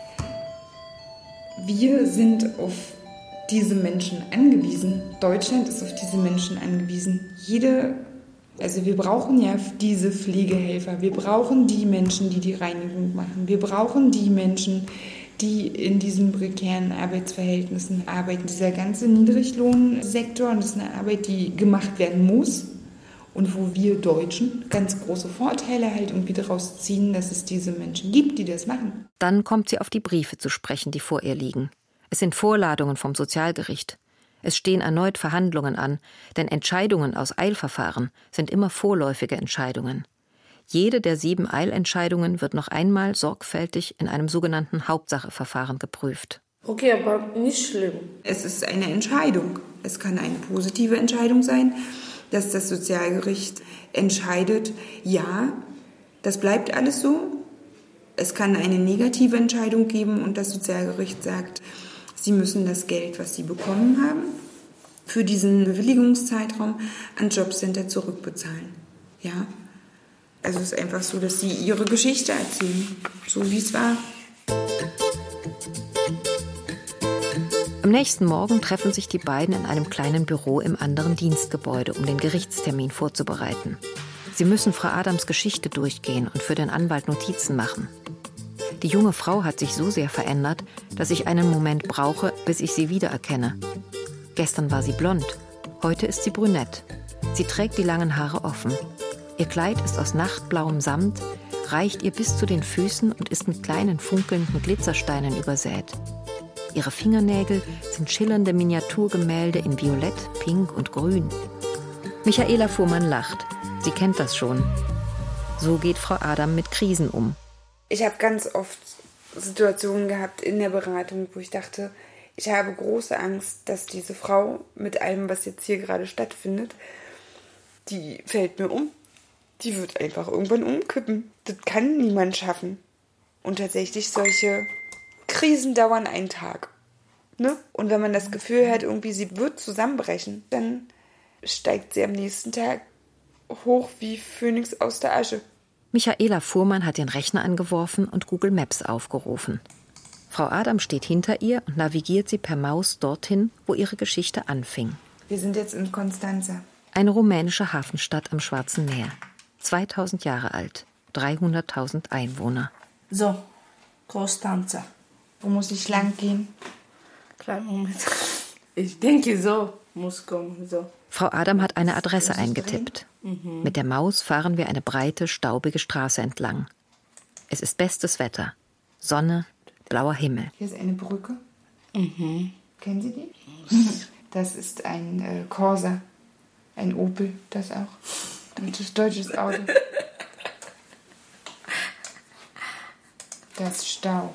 Speaker 13: wir sind auf diese Menschen angewiesen. Deutschland ist auf diese Menschen angewiesen. Jede, also wir brauchen ja diese Pflegehelfer. Wir brauchen die Menschen, die die Reinigung machen. Wir brauchen die Menschen, die in diesen prekären Arbeitsverhältnissen arbeiten. Dieser ganze Niedriglohnsektor, das ist eine Arbeit, die gemacht werden muss. Und wo wir Deutschen ganz große Vorteile halt irgendwie daraus ziehen, dass es diese Menschen gibt, die das machen.
Speaker 2: Dann kommt sie auf die Briefe zu sprechen, die vor ihr liegen. Es sind Vorladungen vom Sozialgericht. Es stehen erneut Verhandlungen an, denn Entscheidungen aus Eilverfahren sind immer vorläufige Entscheidungen. Jede der sieben Eilentscheidungen wird noch einmal sorgfältig in einem sogenannten Hauptsacheverfahren geprüft.
Speaker 14: Okay, aber nicht schlimm.
Speaker 13: Es ist eine Entscheidung. Es kann eine positive Entscheidung sein, dass das Sozialgericht entscheidet, ja, das bleibt alles so. Es kann eine negative Entscheidung geben und das Sozialgericht sagt, sie müssen das Geld, was sie bekommen haben, für diesen Bewilligungszeitraum an Jobcenter zurückbezahlen. Ja? Also es ist einfach so, dass sie ihre Geschichte erzählen, so wie es war.
Speaker 2: Am nächsten Morgen treffen sich die beiden in einem kleinen Büro im anderen Dienstgebäude, um den Gerichtstermin vorzubereiten. Sie müssen Frau Adams Geschichte durchgehen und für den Anwalt Notizen machen. Die junge Frau hat sich so sehr verändert, dass ich einen Moment brauche, bis ich sie wiedererkenne. Gestern war sie blond, heute ist sie brünett. Sie trägt die langen Haare offen. Ihr Kleid ist aus nachtblauem Samt, reicht ihr bis zu den Füßen und ist mit kleinen funkelnden Glitzersteinen übersät. Ihre Fingernägel sind schillernde Miniaturgemälde in Violett, Pink und Grün. Michaela Fuhrmann lacht. Sie kennt das schon. So geht Frau Adam mit Krisen um.
Speaker 13: Ich habe ganz oft Situationen gehabt in der Beratung, wo ich dachte, ich habe große Angst, dass diese Frau mit allem, was jetzt hier gerade stattfindet, die fällt mir um. die wird einfach irgendwann umkippen. Das kann niemand schaffen. Und tatsächlich solche Krisen dauern einen Tag. Ne? Und wenn man das Gefühl hat, irgendwie sie wird zusammenbrechen, dann steigt sie am nächsten Tag hoch wie Phönix aus der Asche.
Speaker 2: Michaela Fuhrmann hat den Rechner angeworfen und Google Maps aufgerufen. Frau Adam steht hinter ihr und navigiert sie per Maus dorthin, wo ihre Geschichte anfing.
Speaker 13: Wir sind jetzt in Constanța.
Speaker 2: Eine rumänische Hafenstadt am Schwarzen Meer. zweitausend Jahre alt, dreihunderttausend Einwohner.
Speaker 14: So, Constanța.
Speaker 13: Wo muss ich lang gehen?
Speaker 14: Kleinen Moment. Ich denke, so muss kommen, so.
Speaker 2: Frau Adam hat eine Adresse eingetippt.
Speaker 14: Mhm.
Speaker 2: Mit der Maus fahren wir eine breite, staubige Straße entlang. Es ist bestes Wetter. Sonne, blauer Himmel.
Speaker 13: Hier ist eine Brücke.
Speaker 14: Mhm.
Speaker 13: Kennen Sie die? Das ist ein äh, Corsa. Ein Opel, das auch. Deutsches, deutsches Auto. Das ist Stau.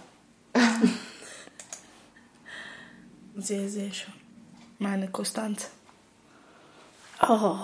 Speaker 14: Sehr, sehr schön. Meine Constanța. Oh.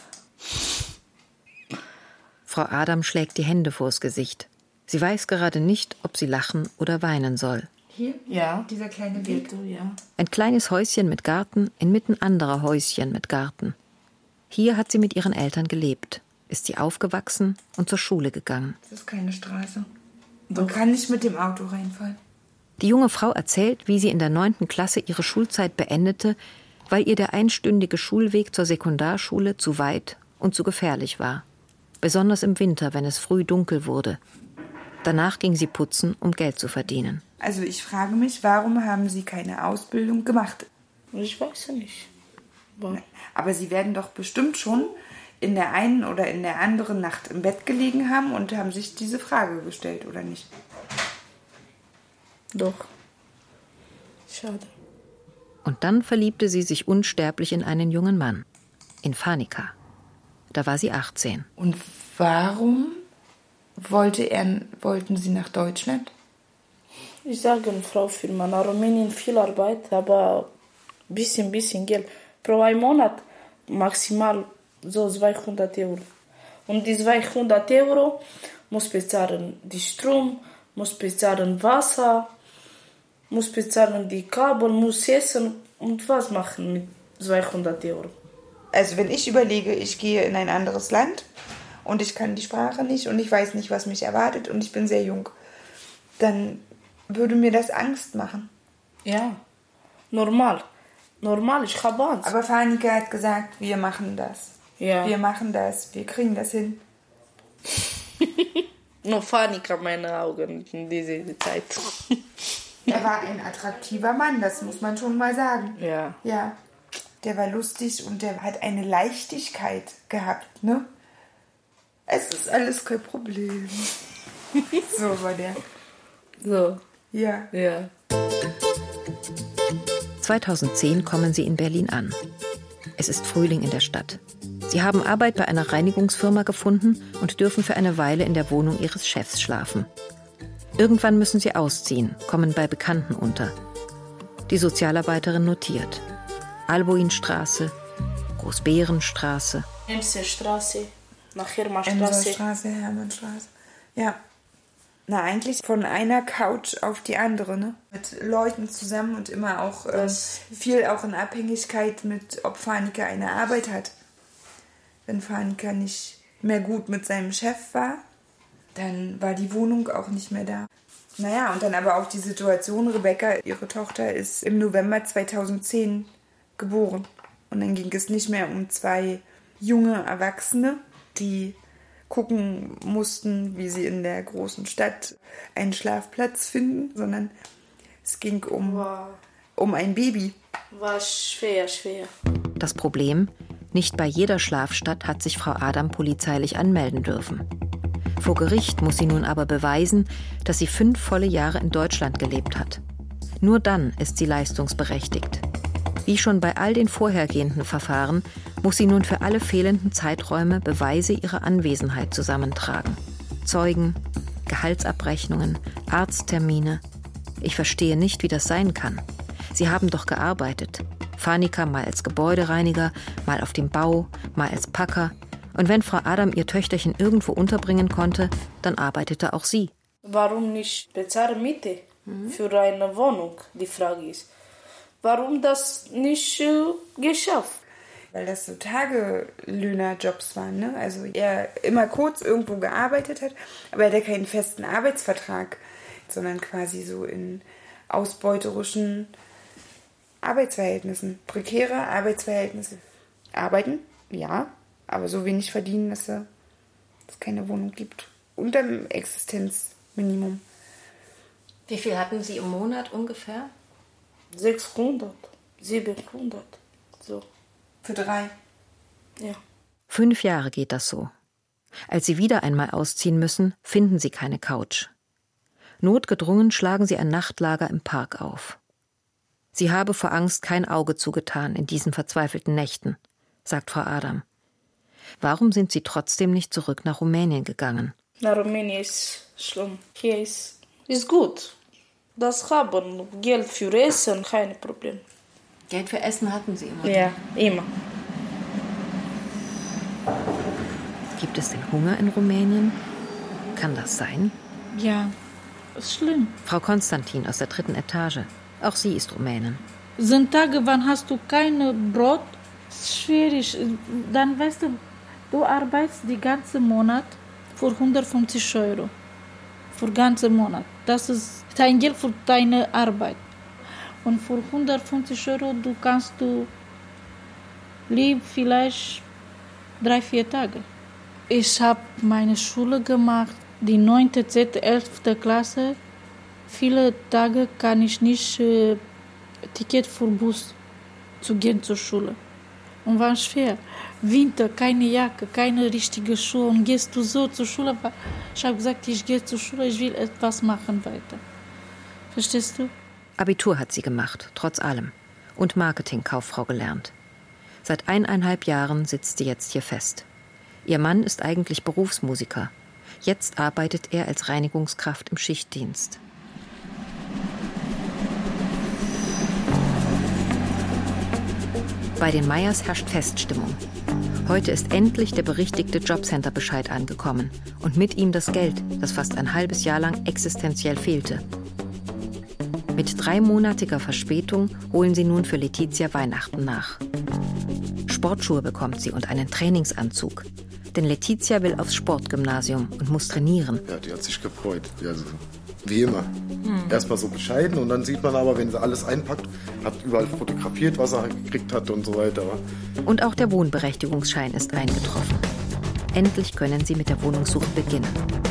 Speaker 2: Frau Adam schlägt die Hände vors Gesicht. Sie weiß gerade nicht, ob sie lachen oder weinen soll.
Speaker 13: Hier?
Speaker 14: Ja.
Speaker 13: Dieser kleine Weg?
Speaker 14: Ja.
Speaker 2: Ein kleines Häuschen mit Garten, inmitten anderer Häuschen mit Garten. Hier hat sie mit ihren Eltern gelebt, ist sie aufgewachsen und zur Schule gegangen.
Speaker 13: Das ist keine Straße. Man kann nicht mit dem Auto reinfahren.
Speaker 2: Die junge Frau erzählt, wie sie in der neunten Klasse ihre Schulzeit beendete, weil ihr der einstündige Schulweg zur Sekundarschule zu weit und zu gefährlich war. Besonders im Winter, wenn es früh dunkel wurde. Danach ging sie putzen, um Geld zu verdienen.
Speaker 13: Also ich frage mich, warum haben Sie keine Ausbildung gemacht?
Speaker 14: Ich weiß ja nicht. Warum?
Speaker 13: Aber Sie werden doch bestimmt schon in der einen oder in der anderen Nacht im Bett gelegen haben und haben sich diese Frage gestellt, oder nicht?
Speaker 14: Doch. Schade.
Speaker 2: Und dann verliebte sie sich unsterblich in einen jungen Mann, in Fanica. Da war sie achtzehn.
Speaker 13: Und warum wollte er, wollten Sie nach Deutschland?
Speaker 14: Ich sage, Frau Firma, nach Rumänien viel Arbeit, aber ein bisschen, bisschen Geld. Pro ein Monat maximal so zweihundert Euro. Und die zweihundert Euro muss bezahlen die Strom, muss bezahlen Wasser, muss bezahlen die Kabel, muss essen und was machen mit zweihundert Euro.
Speaker 13: Also wenn ich überlege, ich gehe in ein anderes Land und ich kann die Sprache nicht und ich weiß nicht, was mich erwartet und ich bin sehr jung, dann würde mir das Angst machen.
Speaker 14: Ja, normal. Normal, ich habe Angst.
Speaker 13: Aber Fanica hat gesagt, wir machen das.
Speaker 14: Ja.
Speaker 13: Wir machen das, wir kriegen das hin.
Speaker 14: Nur Fanica meine Augen in dieser Zeit.
Speaker 13: Er war ein attraktiver Mann, das muss man schon mal sagen.
Speaker 14: Ja.
Speaker 13: Ja. Der war lustig und der hat eine Leichtigkeit gehabt, ne? Es ist alles kein Problem. So war der.
Speaker 14: So.
Speaker 13: Ja.
Speaker 14: Ja.
Speaker 2: zweitausendzehn kommen sie in Berlin an. Es ist Frühling in der Stadt. Sie haben Arbeit bei einer Reinigungsfirma gefunden und dürfen für eine Weile in der Wohnung ihres Chefs schlafen. Irgendwann müssen sie ausziehen, kommen bei Bekannten unter. Die Sozialarbeiterin notiert. Albuinstraße, Großbärenstraße.
Speaker 14: Emserstraße, nach Hermannstraße.
Speaker 13: Emserstraße, Hermannstraße. Ja. Na, eigentlich von einer Couch auf die andere, ne? Mit Leuten zusammen und immer auch äh, viel auch in Abhängigkeit mit, ob Fanica eine Arbeit hat. Wenn Fanica nicht mehr gut mit seinem Chef war, dann war die Wohnung auch nicht mehr da. Naja, und dann aber auch die Situation, Rebecca, ihre Tochter, ist im November zweitausendzehn geboren. Und dann ging es nicht mehr um zwei junge Erwachsene, die gucken mussten, wie sie in der großen Stadt einen Schlafplatz finden, sondern es ging um, wow. um ein Baby.
Speaker 14: War schwer, schwer.
Speaker 2: Das Problem, nicht bei jeder Schlafstadt hat sich Frau Adam polizeilich anmelden dürfen. Vor Gericht muss sie nun aber beweisen, dass sie fünf volle Jahre in Deutschland gelebt hat. Nur dann ist sie leistungsberechtigt. Wie schon bei all den vorhergehenden Verfahren muss sie nun für alle fehlenden Zeiträume Beweise ihrer Anwesenheit zusammentragen. Zeugen, Gehaltsabrechnungen, Arzttermine. Ich verstehe nicht, wie das sein kann. Sie haben doch gearbeitet. Fanica mal als Gebäudereiniger, mal auf dem Bau, mal als Packer. Und wenn Frau Adam ihr Töchterchen irgendwo unterbringen konnte, dann arbeitete auch sie.
Speaker 14: Warum nicht bezahlen Miete für eine Wohnung? Die Frage ist, warum das nicht äh, geschafft?
Speaker 13: Weil das so Tagelöhnerjobs waren, ne? Also er immer kurz irgendwo gearbeitet hat, aber er hatte keinen festen Arbeitsvertrag, sondern quasi so in ausbeuterischen Arbeitsverhältnissen, prekäre Arbeitsverhältnisse. Arbeiten, ja, aber so wenig verdienen, dass er, es keine Wohnung gibt. Unter dem Existenzminimum.
Speaker 2: Wie viel hatten Sie im Monat ungefähr?
Speaker 14: sechshundert, siebenhundert, so.
Speaker 13: Für drei?
Speaker 14: Ja.
Speaker 2: Fünf Jahre geht das so. Als sie wieder einmal ausziehen müssen, finden sie keine Couch. Notgedrungen schlagen sie ein Nachtlager im Park auf. Sie habe vor Angst kein Auge zugetan in diesen verzweifelten Nächten, sagt Frau Adam. Warum sind sie trotzdem nicht zurück nach Rumänien gegangen?
Speaker 14: Na, Rumänien ist schlimm. Hier ist, ist gut. Das haben Geld für Essen, kein Problem.
Speaker 2: Geld für Essen hatten Sie immer?
Speaker 14: Ja, immer.
Speaker 2: Gibt es den Hunger in Rumänien? Kann das sein?
Speaker 17: Ja, ist schlimm.
Speaker 2: Frau Konstantin aus der dritten Etage. Auch sie ist Rumänin.
Speaker 17: Sind Tage, wann hast du kein Brot? Ist schwierig. Dann weißt du, du arbeitest den ganzen Monat für hundertfünfzig Euro. Für den ganzen Monat. Das ist dein Geld für deine Arbeit. Und für hundertfünfzig Euro du kannst du leben vielleicht drei, vier Tage. Ich habe meine Schule gemacht, die neunte, zehnte, elfte Klasse. Viele Tage kann ich nicht äh, Ticket für Bus zu gehen zur Schule. Und war schwer. Winter, keine Jacke, keine richtige Schuhe. Und gehst du so zur Schule? Ich habe gesagt, ich gehe zur Schule, ich will etwas machen weiter. Verstehst du?
Speaker 2: Abitur hat sie gemacht, trotz allem. Und Marketingkauffrau gelernt. Seit eineinhalb Jahren sitzt sie jetzt hier fest. Ihr Mann ist eigentlich Berufsmusiker. Jetzt arbeitet er als Reinigungskraft im Schichtdienst. Bei den Meyers herrscht Feststimmung. Heute ist endlich der berichtigte Jobcenter-Bescheid angekommen. Und mit ihm das Geld, das fast ein halbes Jahr lang existenziell fehlte. Mit dreimonatiger Verspätung holen sie nun für Letizia Weihnachten nach. Sportschuhe bekommt sie und einen Trainingsanzug. Denn Letizia will aufs Sportgymnasium und muss trainieren.
Speaker 3: Ja, die hat sich gefreut. Ja, also, wie immer. Hm. Erstmal so bescheiden und dann sieht man aber, wenn sie alles einpackt, hat überall fotografiert, was er gekriegt hat und so weiter.
Speaker 2: Und auch der Wohnberechtigungsschein ist eingetroffen. Endlich können sie mit der Wohnungssuche beginnen.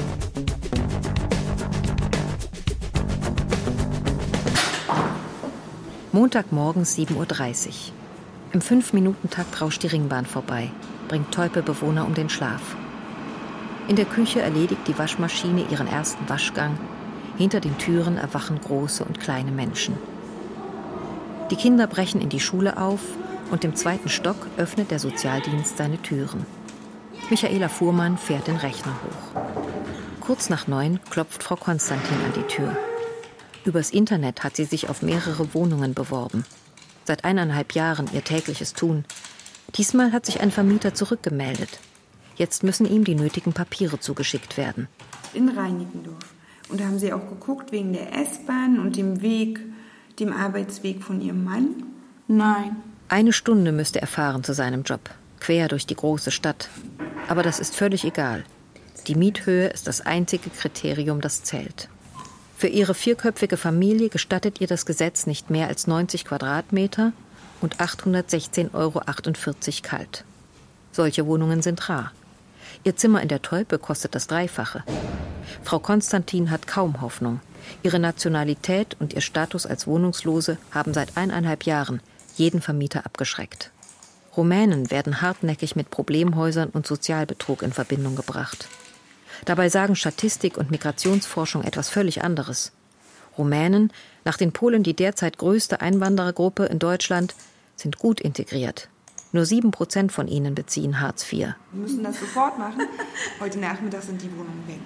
Speaker 2: Montagmorgen sieben Uhr dreißig. Im Fünf-Minuten-Takt rauscht die Ringbahn vorbei, bringt Teupe-Bewohner um den Schlaf. In der Küche erledigt die Waschmaschine ihren ersten Waschgang. Hinter den Türen erwachen große und kleine Menschen. Die Kinder brechen in die Schule auf und im zweiten Stock öffnet der Sozialdienst seine Türen. Michaela Fuhrmann fährt den Rechner hoch. Kurz nach neun klopft Frau Konstantin an die Tür. Übers Internet hat sie sich auf mehrere Wohnungen beworben. Seit eineinhalb Jahren ihr tägliches Tun. Diesmal hat sich ein Vermieter zurückgemeldet. Jetzt müssen ihm die nötigen Papiere zugeschickt werden.
Speaker 13: In Reinickendorf. Und da haben sie auch geguckt wegen der S-Bahn und dem Weg, dem Arbeitsweg von ihrem Mann?
Speaker 17: Nein.
Speaker 2: Eine Stunde müsste er fahren zu seinem Job, quer durch die große Stadt. Aber das ist völlig egal. Die Miethöhe ist das einzige Kriterium, das zählt. Für ihre vierköpfige Familie gestattet ihr das Gesetz nicht mehr als neunzig Quadratmeter und achthundertsechzehn Euro achtundvierzig kalt. Solche Wohnungen sind rar. Ihr Zimmer in der Tolpe kostet das Dreifache. Frau Konstantin hat kaum Hoffnung. Ihre Nationalität und ihr Status als Wohnungslose haben seit eineinhalb Jahren jeden Vermieter abgeschreckt. Rumänen werden hartnäckig mit Problemhäusern und Sozialbetrug in Verbindung gebracht. Dabei sagen Statistik und Migrationsforschung etwas völlig anderes. Rumänen, nach den Polen die derzeit größte Einwanderergruppe in Deutschland, sind gut integriert. Nur sieben Prozent von ihnen beziehen Hartz vier.
Speaker 13: Wir müssen das sofort machen. Heute Nachmittag sind die Wohnungen weg.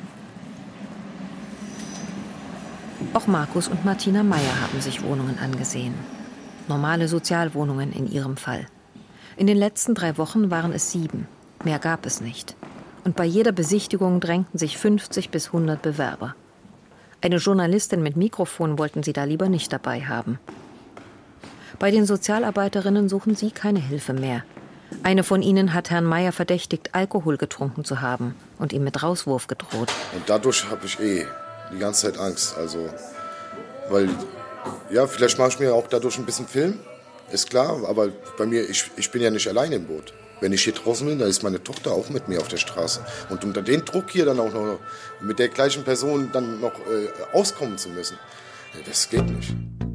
Speaker 2: Auch Markus und Martina Meyer haben sich Wohnungen angesehen. Normale Sozialwohnungen in ihrem Fall. In den letzten drei Wochen waren es sieben. Mehr gab es nicht. Und bei jeder Besichtigung drängten sich fünfzig bis hundert Bewerber. Eine Journalistin mit Mikrofon wollten sie da lieber nicht dabei haben. Bei den Sozialarbeiterinnen suchen sie keine Hilfe mehr. Eine von ihnen hat Herrn Meier verdächtigt, Alkohol getrunken zu haben und ihm mit Rauswurf gedroht.
Speaker 3: Und dadurch habe ich eh die ganze Zeit Angst. Also, weil, ja, vielleicht mache ich mir auch dadurch ein bisschen Film, ist klar. Aber bei mir, ich, ich bin ja nicht allein im Boot. Wenn ich hier draußen bin, dann ist meine Tochter auch mit mir auf der Straße. Und unter den Druck hier dann auch noch mit der gleichen Person dann noch äh, auskommen zu müssen, das geht nicht.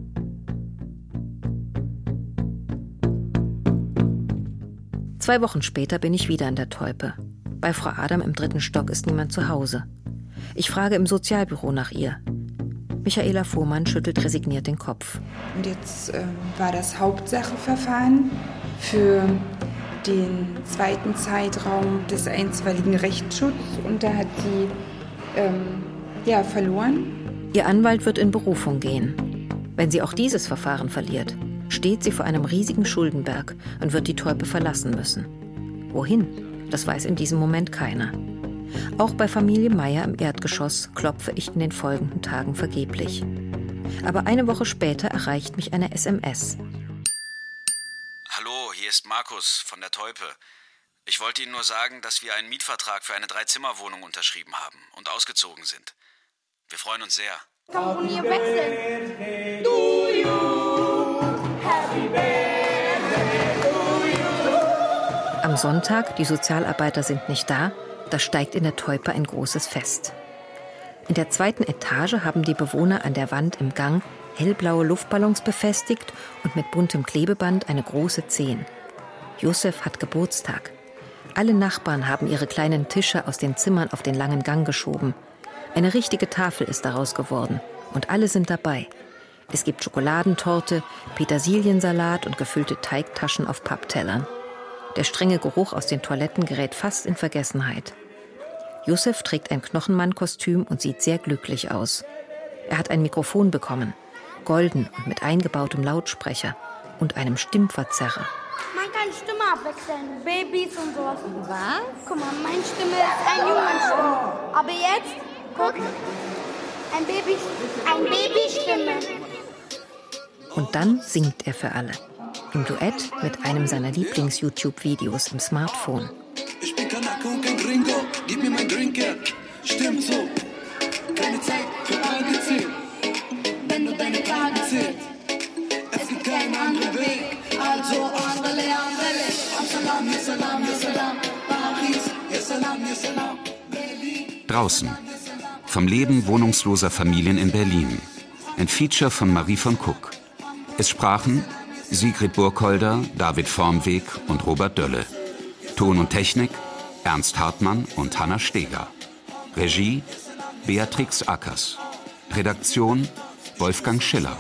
Speaker 2: Zwei Wochen später bin ich wieder in der Teupe. Bei Frau Adam im dritten Stock ist niemand zu Hause. Ich frage im Sozialbüro nach ihr. Michaela Fuhrmann schüttelt resigniert den Kopf.
Speaker 13: Und jetzt äh, war das Hauptsacheverfahren für den zweiten Zeitraum des einstweiligen Rechtsschutzes und da hat sie ähm, ja, verloren.
Speaker 2: Ihr Anwalt wird in Berufung gehen. Wenn sie auch dieses Verfahren verliert, steht sie vor einem riesigen Schuldenberg und wird die Teupe verlassen müssen. Wohin? Das weiß in diesem Moment keiner. Auch bei Familie Meier im Erdgeschoss klopfe ich in den folgenden Tagen vergeblich. Aber eine Woche später erreicht mich eine S M S.
Speaker 9: Hallo, hier ist Markus von der Teupe. Ich wollte Ihnen nur sagen, dass wir einen Mietvertrag für eine Dreizimmerwohnung unterschrieben haben und ausgezogen sind. Wir freuen uns sehr.
Speaker 12: Kann man hier wechseln? To you, happy birthday to you.
Speaker 2: Am Sonntag, die Sozialarbeiter sind nicht da, da steigt in der Teupe ein großes Fest. In der zweiten Etage haben die Bewohner an der Wand im Gang hellblaue Luftballons befestigt und mit buntem Klebeband eine große Zehn. Yusuf hat Geburtstag. Alle Nachbarn haben ihre kleinen Tische aus den Zimmern auf den langen Gang geschoben. Eine richtige Tafel ist daraus geworden und alle sind dabei. Es gibt Schokoladentorte, Petersiliensalat und gefüllte Teigtaschen auf Papptellern. Der strenge Geruch aus den Toiletten gerät fast in Vergessenheit. Yusuf trägt ein Knochenmann-Kostüm und sieht sehr glücklich aus. Er hat ein Mikrofon bekommen, golden und mit eingebautem Lautsprecher und einem Stimmverzerrer.
Speaker 11: Man kann Stimme abwechseln, Babys und sowas. Was? Guck mal, meine Stimme ist eine Jungenstimme. Aber jetzt, guck, ein Baby, ein Babystimme.
Speaker 2: Und dann singt er für alle. Im Duett mit einem seiner Lieblings-YouTube-Videos im Smartphone.
Speaker 6: Ich bin Kanake und kein Gringo, gib mir mein Drinker. Stimmt so, keine Zeit für Fragezeichen. Wenn du deine Tage zählst, es gibt keinen anderen Weg. Also andere lernen Welle. Amsterdam, hier Salam, hier Salam. Paris, hier Salam, hier Salam.
Speaker 5: Draußen. Vom Leben wohnungsloser Familien in Berlin. Ein Feature von Marie von Kuck. Es sprachen Sigrid Burkholder, David Vormweg und Robert Dölle. Ton und Technik Ernst Hartmann und Hanna Steger. Regie Beatrix Ackers. Redaktion Wolfgang Schiller.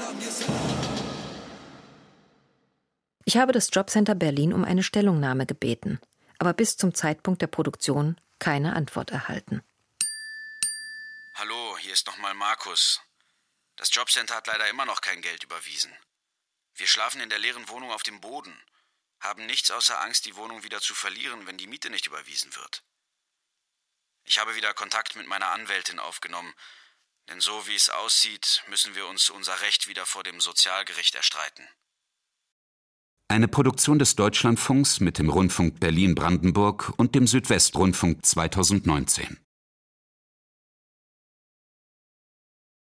Speaker 2: Ich habe das Jobcenter Berlin um eine Stellungnahme gebeten, aber bis zum Zeitpunkt der Produktion keine Antwort erhalten.
Speaker 9: Hallo, hier ist nochmal Markus. Das Jobcenter hat leider immer noch kein Geld überwiesen. Wir schlafen in der leeren Wohnung auf dem Boden, haben nichts außer Angst, die Wohnung wieder zu verlieren, wenn die Miete nicht überwiesen wird. Ich habe wieder Kontakt mit meiner Anwältin aufgenommen, denn so wie es aussieht, müssen wir uns unser Recht wieder vor dem Sozialgericht erstreiten.
Speaker 5: Eine Produktion des Deutschlandfunks mit dem Rundfunk Berlin-Brandenburg und dem Südwestrundfunk zweitausendneunzehn.